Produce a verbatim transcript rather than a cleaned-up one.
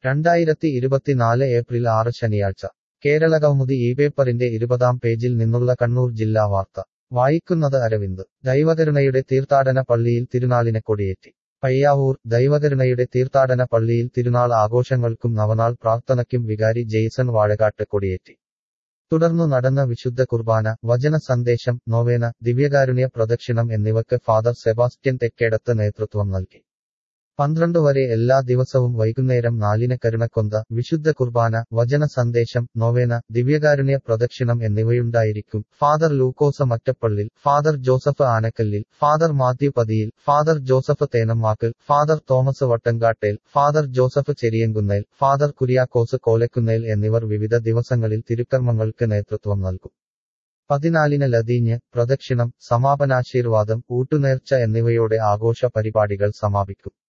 രണ്ടായിരത്തി ഇരുപത്തിനാല് ഏപ്രിൽ ആറ് ശനിയാഴ്ച കേരളകൗമുദി ഈ പേപ്പറിന്റെ ഇരുപതാം പേജിൽ നിന്നുള്ള കണ്ണൂർ ജില്ലാ വാർത്ത വായിക്കുന്നത് അരവിന്ദ് ദൈവകരുണയുടെ തീർത്ഥാടന പള്ളിയിൽ തിരുനാളിനെ കൊടിയേറ്റി പയ്യാവൂർ ദൈവകരുണയുടെ തീർത്ഥാടന പള്ളിയിൽ തിരുനാൾ ആഘോഷങ്ങൾക്കും നവനാൾ പ്രാർത്ഥനയ്ക്കും വികാരി ജെയ്സൺ വാഴകാട്ട് കൊടിയേറ്റി തുടർന്നു നടന്ന വിശുദ്ധ കുർബാന വചന സന്ദേശം നോവേന ദിവ്യകാരുണ്യ പ്രദക്ഷിണം എന്നിവയ്ക്ക് ഫാദർ സെബാസ്റ്റ്യൻ തെക്കേടത്ത് നേതൃത്വം നൽകി പന്ത്രണ്ട് വരെ എല്ലാ ദിവസവും വൈകുന്നേരം നാലിന് കരുണക്കൊന്ത വിശുദ്ധ കുർബാന വചന സന്ദേശം നോവേന ദിവ്യകാരുണ്യ പ്രദക്ഷിണം എന്നിവയുണ്ടായിരിക്കും father Lukose Mattappallil father Joseph Anakkallil father Mathew Pathiyil father Joseph Thenammakkal father Thomas Vattankattel father Joseph Cheriyankunnel father Kuriakose Kolakkunnel എന്നിവർ വിവിധ ദിവസങ്ങളിൽ തിരുക്കർമ്മങ്ങൾക്ക് നേതൃത്വം നൽകും പതിനാലിന് ലതീഞ്ഞ് പ്രദക്ഷിണം സമാപനാശീർവാദം ഊട്ടുനേർച്ച എന്നിവയോടെ ആഘോഷ പരിപാടികൾ സമാപിക്കും